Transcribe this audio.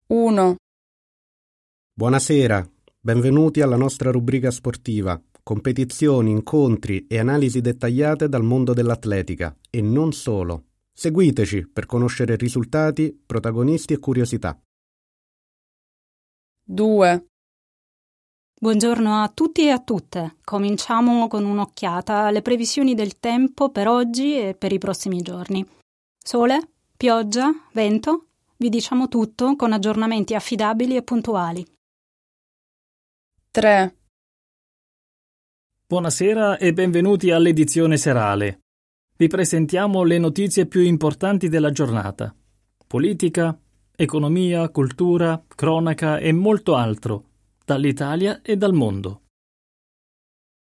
1, Buonasera, benvenuti alla nostra rubrica sportiva, competizioni, incontri e analisi dettagliate dal mondo dell'atletica e non solo. Seguiteci per conoscere risultati, protagonisti e curiosità. 2, Buongiorno a tutti e a tutte. Cominciamo con un'occhiata alle previsioni del tempo per oggi e per i prossimi giorni. Sole, pioggia, vento? Vi diciamo tutto con aggiornamenti affidabili e puntuali. 3, Buonasera e benvenuti all'edizione serale. Vi presentiamo le notizie più importanti della giornata. Politica, economia, cultura, cronaca e molto altro, dall'Italia e dal mondo.